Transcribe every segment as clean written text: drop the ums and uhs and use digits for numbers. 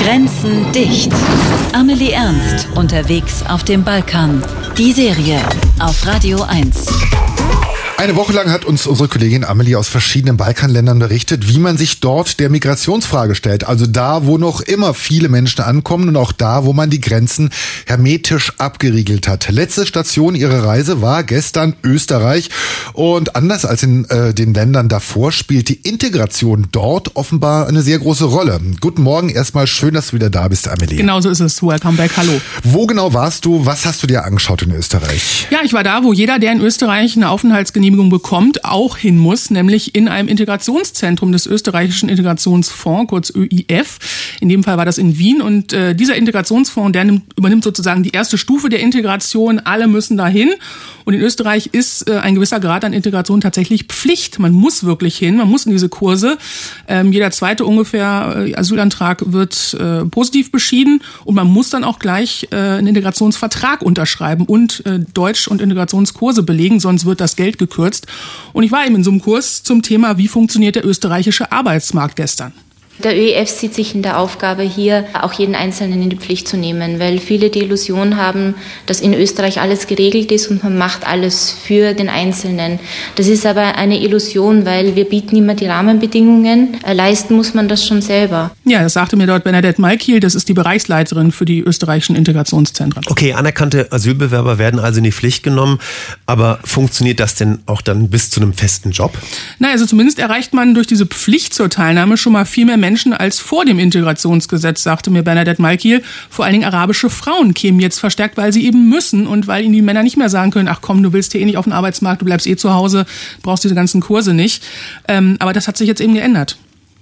Grenzen dicht. Amelie Ernst unterwegs auf dem Balkan. Die Serie auf Radio 1. Eine Woche lang hat uns unsere Kollegin Amelie aus verschiedenen Balkanländern berichtet, wie man sich dort der Migrationsfrage stellt. Also da, wo noch immer viele Menschen ankommen und auch da, wo man die Grenzen hermetisch abgeriegelt hat. Letzte Station ihrer Reise war gestern Österreich. Und anders als in den Ländern davor spielt die Integration dort offenbar eine sehr große Rolle. Guten Morgen, erstmal schön, dass du wieder da bist, Amelie. Genau so ist es. Welcome back, hallo. Wo genau warst du? Was hast du dir angeschaut in Österreich? Ja, ich war da, wo jeder, der in Österreich eine Aufenthaltsgenehmigung bekommt, auch hin muss, nämlich in einem Integrationszentrum des österreichischen Integrationsfonds, kurz ÖIF. In dem Fall war das in Wien und dieser Integrationsfonds, der übernimmt sozusagen die erste Stufe der Integration. Alle müssen dahin und in Österreich ist ein gewisser Grad an Integration tatsächlich Pflicht. Man muss wirklich hin, man muss in diese Kurse. Jeder zweite ungefähr Asylantrag wird positiv beschieden und man muss dann auch gleich einen Integrationsvertrag unterschreiben und Deutsch- und Integrationskurse belegen, sonst wird das Geld gekürzt. Und ich war eben in so einem Kurs zum Thema, wie funktioniert der österreichische Arbeitsmarkt gestern. Der ÖIF sieht sich in der Aufgabe hier, auch jeden Einzelnen in die Pflicht zu nehmen, weil viele die Illusion haben, dass in Österreich alles geregelt ist und man macht alles für den Einzelnen. Das ist aber eine Illusion, weil wir bieten immer die Rahmenbedingungen, leisten muss man das schon selber. Ja, das sagte mir dort Bernadette Malkiel, das ist die Bereichsleiterin für die österreichischen Integrationszentren. Okay, anerkannte Asylbewerber werden also in die Pflicht genommen, aber funktioniert das denn auch dann bis zu einem festen Job? Na, also zumindest erreicht man durch diese Pflicht zur Teilnahme schon mal viel mehr Menschen als vor dem Integrationsgesetz, sagte mir Bernadette Malkiel. Vor allen Dingen arabische Frauen kämen jetzt verstärkt, weil sie eben müssen und weil ihnen die Männer nicht mehr sagen können, ach komm, du willst hier eh nicht auf den Arbeitsmarkt, du bleibst eh zu Hause, brauchst diese ganzen Kurse nicht. Aber das hat sich jetzt eben geändert.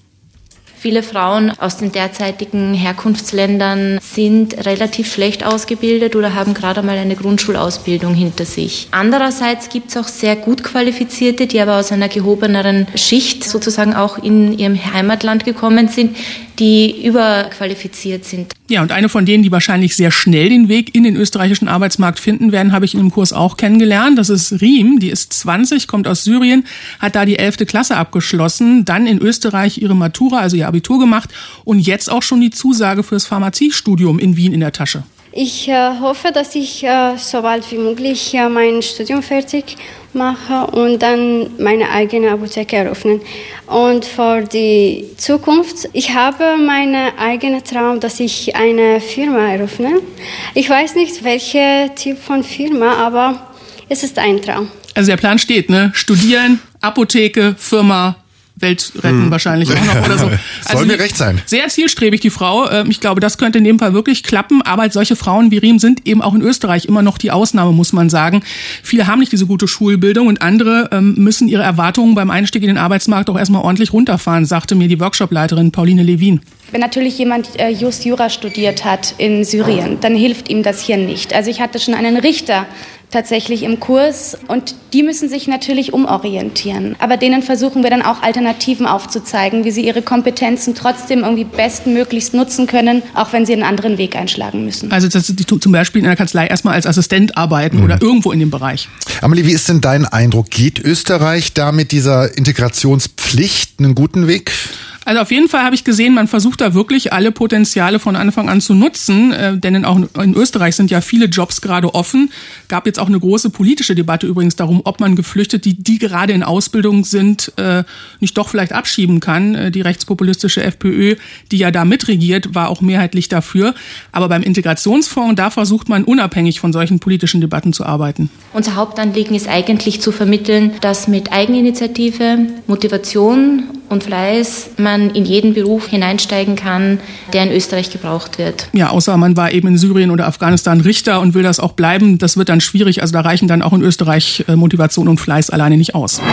Viele Frauen aus den derzeitigen Herkunftsländern sind relativ schlecht ausgebildet oder haben gerade mal eine Grundschulausbildung hinter sich. Andererseits gibt es auch sehr gut Qualifizierte, die aber aus einer gehobeneren Schicht sozusagen auch in ihrem Heimatland gekommen sind, die überqualifiziert sind. Ja, und eine von denen, die wahrscheinlich sehr schnell den Weg in den österreichischen Arbeitsmarkt finden werden, habe ich in dem Kurs auch kennengelernt. Das ist Riem, die ist 20, kommt aus Syrien, hat da die 11. Klasse abgeschlossen, dann in Österreich ihre Matura, also ihr Abitur gemacht und jetzt auch schon die Zusage fürs Pharmaziestudium in Wien in der Tasche. Ich hoffe, dass ich so bald wie möglich mein Studium fertig mache und dann meine eigene Apotheke eröffnen. Und für die Zukunft, ich habe meinen eigenen Traum, dass ich eine Firma eröffne. Ich weiß nicht, welcher Typ von Firma, aber es ist ein Traum. Also der Plan steht, ne? Studieren, Apotheke, Firma, Welt retten wahrscheinlich auch noch oder so. Soll mir recht sein. Sehr zielstrebig, die Frau. Ich glaube, das könnte in dem Fall wirklich klappen. Aber solche Frauen wie Riem sind eben auch in Österreich immer noch die Ausnahme, muss man sagen. Viele haben nicht diese gute Schulbildung und andere müssen ihre Erwartungen beim Einstieg in den Arbeitsmarkt auch erstmal ordentlich runterfahren, sagte mir die Workshopleiterin Pauline Levin. Wenn natürlich jemand just Jura studiert hat in Syrien, dann hilft ihm das hier nicht. Also ich hatte schon einen Richter tatsächlich im Kurs und die müssen sich natürlich umorientieren. Aber denen versuchen wir dann auch Alternativen aufzuzeigen, wie sie ihre Kompetenzen trotzdem irgendwie bestmöglichst nutzen können, auch wenn sie einen anderen Weg einschlagen müssen. Also dass die zum Beispiel in einer Kanzlei erstmal als Assistent arbeiten oder irgendwo in dem Bereich. Amelie, wie ist denn dein Eindruck? Geht Österreich da mit dieser Integrationspflicht einen guten Weg? Also auf jeden Fall habe ich gesehen, man versucht da wirklich alle Potenziale von Anfang an zu nutzen, denn auch in Österreich sind ja viele Jobs gerade offen. Gab jetzt auch eine große politische Debatte übrigens darum, ob man Geflüchtete, die gerade in Ausbildung sind, nicht doch vielleicht abschieben kann. Die rechtspopulistische FPÖ, die ja da mitregiert, war auch mehrheitlich dafür. Aber beim Integrationsfonds, da versucht man unabhängig von solchen politischen Debatten zu arbeiten. Unser Hauptanliegen ist eigentlich zu vermitteln, dass mit Eigeninitiative, Motivation und Fleiß man in jeden Beruf hineinsteigen kann, der in Österreich gebraucht wird. Ja, außer man war eben in Syrien oder Afghanistan Richter und will das auch bleiben. Das wird dann schwierig. Also da reichen dann auch in Österreich Motivation und Fleiß alleine nicht aus.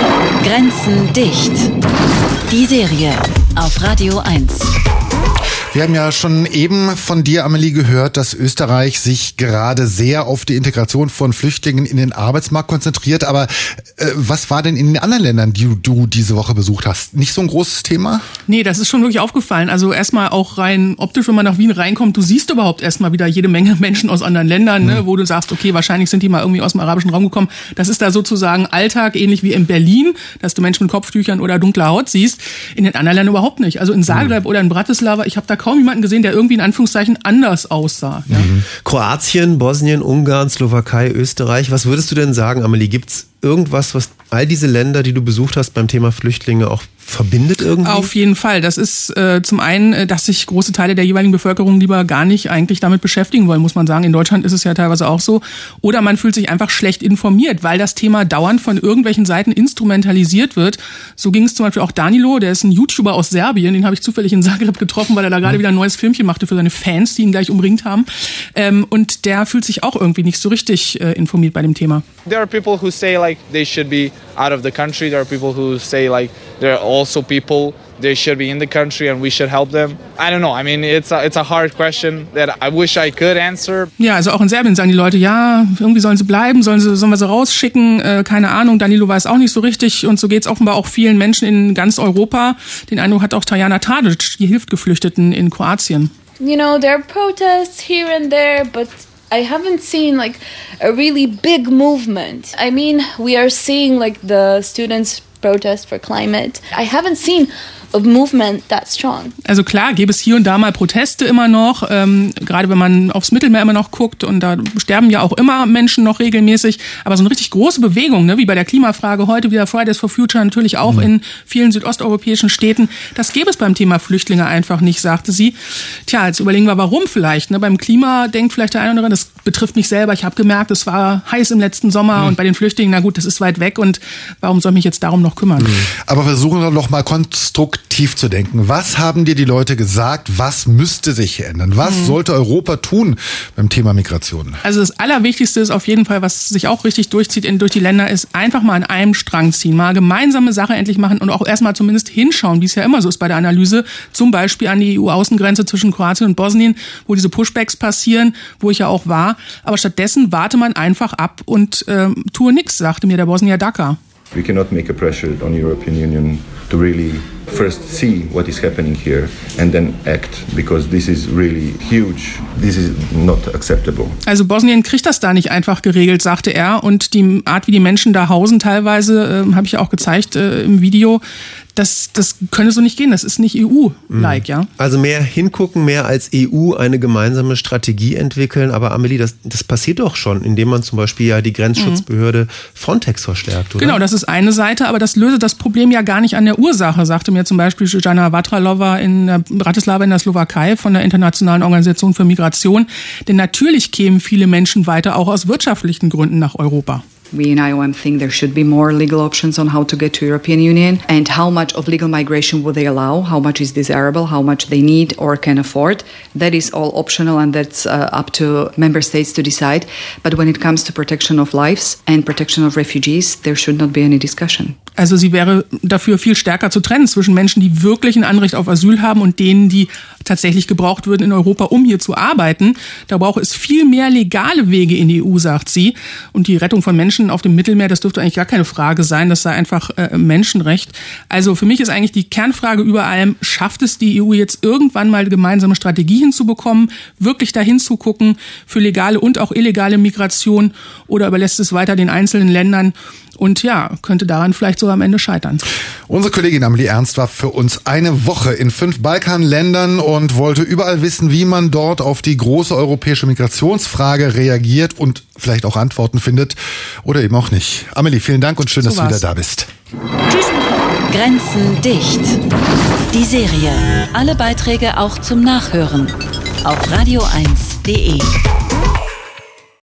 Grenzen dicht. Die Serie auf Radio 1. Wir haben ja schon eben von dir, Amelie, gehört, dass Österreich sich gerade sehr auf die Integration von Flüchtlingen in den Arbeitsmarkt konzentriert. Aber was war denn in den anderen Ländern, die du diese Woche besucht hast? Nicht so ein großes Thema? Nee, das ist schon wirklich aufgefallen. Also erstmal auch rein optisch, wenn man nach Wien reinkommt, du siehst überhaupt erstmal wieder jede Menge Menschen aus anderen Ländern, ne, wo du sagst, okay, wahrscheinlich sind die mal irgendwie aus dem arabischen Raum gekommen. Das ist da sozusagen Alltag, ähnlich wie in Berlin, dass du Menschen mit Kopftüchern oder dunkler Haut siehst. In den anderen Ländern überhaupt nicht. Also in Zagreb oder in Bratislava Bratislava, ich habe da kaum jemanden gesehen, der irgendwie in Anführungszeichen anders aussah. Ja. Kroatien, Bosnien, Ungarn, Slowakei, Österreich. Was würdest du denn sagen, Amelie? Gibt's irgendwas, was all diese Länder, die du besucht hast, beim Thema Flüchtlinge auch verbindet irgendwie? Auf jeden Fall. Das ist zum einen, dass sich große Teile der jeweiligen Bevölkerung lieber gar nicht eigentlich damit beschäftigen wollen, muss man sagen. In Deutschland ist es ja teilweise auch so. Oder man fühlt sich einfach schlecht informiert, weil das Thema dauernd von irgendwelchen Seiten instrumentalisiert wird. So ging es zum Beispiel auch Danilo, der ist ein YouTuber aus Serbien, den habe ich zufällig in Zagreb getroffen, weil er da gerade wieder ein neues Filmchen machte für seine Fans, die ihn gleich umringt haben. Und der fühlt sich auch irgendwie nicht so richtig informiert bei dem Thema. There are people who say like they should be out of the country. There are people who say like there are also people they should be in the country and we should help them. I don't know. I mean, it's a hard question that I wish I could answer. Ja, also auch in Serbien sagen die Leute, ja, irgendwie sollen sie bleiben, sollen wir sie rausschicken, keine Ahnung. Danilo weiß auch nicht so richtig und so geht's offenbar auch vielen Menschen in ganz Europa. Den Eindruck hat auch Tajana Tadic, die hilft Geflüchteten in Kroatien. You know, there are protests here and there, but I haven't seen like a really big movement. I mean, we are seeing like the students protest for climate. I haven't seen a movement that strong. Also klar, gäbe es hier und da mal Proteste immer noch, gerade wenn man aufs Mittelmeer immer noch guckt und da sterben ja auch immer Menschen noch regelmäßig, aber so eine richtig große Bewegung, ne, wie bei der Klimafrage heute wieder Fridays for Future, natürlich auch in vielen südosteuropäischen Städten, das gäbe es beim Thema Flüchtlinge einfach nicht, sagte sie. Tja, jetzt überlegen wir, warum vielleicht. Ne? Beim Klima denkt vielleicht der eine oder andere, das betrifft mich selber, ich habe gemerkt, es war heiß im letzten Sommer und bei den Flüchtlingen, na gut, das ist weit weg und warum soll ich mich jetzt darum noch kümmern? Aber versuchen wir doch mal konstruktiv zu denken. Was haben dir die Leute gesagt? Was müsste sich ändern? Was sollte Europa tun beim Thema Migration? Also das Allerwichtigste ist auf jeden Fall, was sich auch richtig durchzieht durch die Länder, ist einfach mal an einem Strang ziehen. Mal gemeinsame Sache endlich machen und auch erstmal zumindest hinschauen, wie es ja immer so ist bei der Analyse. Zum Beispiel an die EU-Außengrenze zwischen Kroatien und Bosnien, wo diese Pushbacks passieren, wo ich ja auch war. Aber stattdessen warte man einfach ab und tue nichts, sagte mir der Bosnier Daka. We cannot make a pressure on the European Union to really first see what is happening here and then act, because this is really huge. This is not acceptable. Also Bosnien kriegt das da nicht einfach geregelt, sagte er. Und die Art, wie die Menschen da hausen teilweise, habe ich ja auch gezeigt im Video, das könne so nicht gehen. Das ist nicht EU-like, ja. Also mehr hingucken, mehr als EU eine gemeinsame Strategie entwickeln. Aber Amelie, das passiert doch schon, indem man zum Beispiel ja die Grenzschutzbehörde Frontex verstärkt, oder? Genau, das ist eine Seite, aber das löse das Problem ja gar nicht an der Ursache, sagte mir zum Beispiel Zuzana Vatralova in Bratislava in der Slowakei von der Internationalen Organisation für Migration. Denn natürlich kämen viele Menschen weiter auch aus wirtschaftlichen Gründen nach Europa. We in IOM think there should be more legal options on how to get to European Union and how much of legal migration would they allow, how much is desirable, how much they need or can afford. That is all optional and that's up to member states to decide. But when it comes to protection of lives and protection of refugees, there should not be any discussion. Also sie wäre dafür viel stärker zu trennen zwischen Menschen, die wirklich ein Anrecht auf Asyl haben und denen, die tatsächlich gebraucht würden in Europa, um hier zu arbeiten. Da brauche es viel mehr legale Wege in die EU, sagt sie. Und die Rettung von Menschen auf dem Mittelmeer, das dürfte eigentlich gar keine Frage sein. Das sei einfach Menschenrecht. Also für mich ist eigentlich die Kernfrage über allem, schafft es die EU jetzt irgendwann mal gemeinsame Strategie hinzubekommen, wirklich dahin zu gucken für legale und auch illegale Migration, oder überlässt es weiter den einzelnen Ländern? Und ja, könnte daran vielleicht sogar am Ende scheitern. Unsere Kollegin Amelie Ernst war für uns eine Woche in 5 Balkanländern und wollte überall wissen, wie man dort auf die große europäische Migrationsfrage reagiert und vielleicht auch Antworten findet oder eben auch nicht. Amelie, vielen Dank und schön, dass du wieder da bist. Tschüss. Grenzen dicht. Die Serie. Alle Beiträge auch zum Nachhören auf radio1.de.